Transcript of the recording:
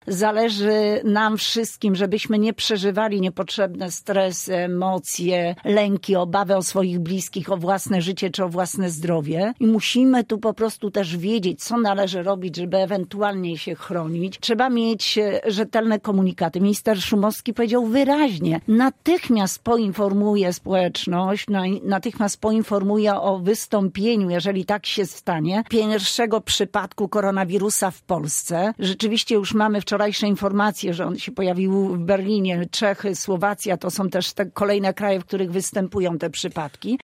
zależy nam wszystkim, żebyśmy nie przeżywali niepotrzebne stresy, emocje, lęki, obawy o swoich bliskich, o własne życie czy o własne zdrowie. I musimy tu po prostu też wiedzieć, co należy robić, żeby ewentualnie się chronić. Trzeba mieć rzetelne komunikaty. Minister Szumowski powiedział wyraźnie, natychmiast poinformuje społeczność, natychmiast poinformuje o wystąpieniu, jeżeli tak się stanie, pierwszego przypadku koronawirusa w Polsce. Rzeczywiście już mamy wczorajsze informacje, że on się pojawił w Berlinie, Czechy, Słowacja, to są też te kolejne kraje, w których występują te przypadki.